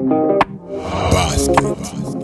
Basket.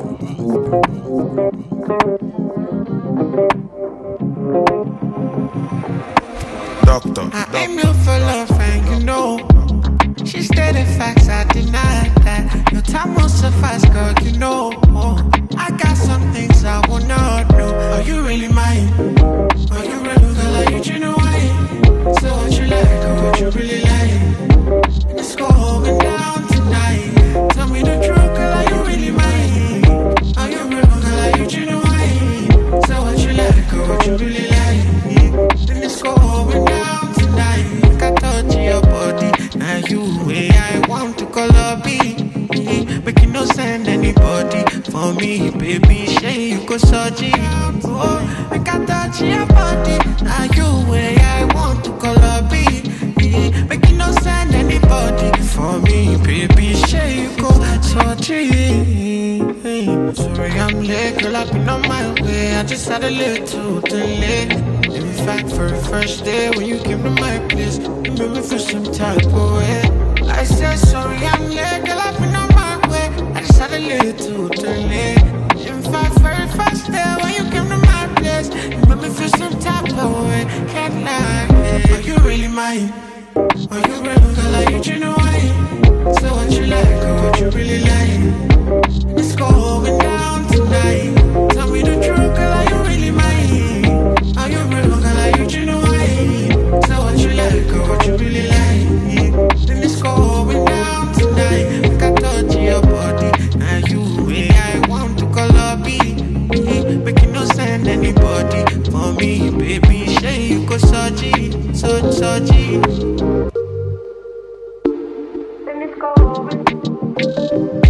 Doctor. I ain't built for love, and you know. She stated facts, I deny that. Your time won't suffice, girl, you know. I got some things I will not do. Are you really mine? Are you real, girl? Are you genuine? So what you like, or what you really like? Let's go going down tonight. Tell me the truth, girl, are you really mine? Are you real, girl? Are you genuine? So what you like, or what you really like? Then let's go going down tonight. Like I touch your body, now you way I want to call up B. Make you no send anybody for me, baby. Say you go surgery. Oh, like I touch your body, now you way I want to call up B. Make you no send anybody for me, baby. Say you go surgery. Sorry I'm late, girl, I've been on my way. I just had a little delay. In fact, for the first day when you came to my place, you made me feel some type of way. I said sorry I'm late, girl, I've been on my way. I just had a little delay. In fact, for the first day when you came to my place, you made me feel some type of way. Can't lie, are you really mine? Are you real, girl, are you genuine? So what you like, or what you really like? Let's go going down tonight. Tell me the truth, girl, are you really mine? Are you real, girl, are you genuine? So what you like, or what you really like? Then let's go going down tonight. Like I touch your body, now you way I want to call up B. Make you no send anybody for me, baby. Say you go surgery, surgery. Then let's go over.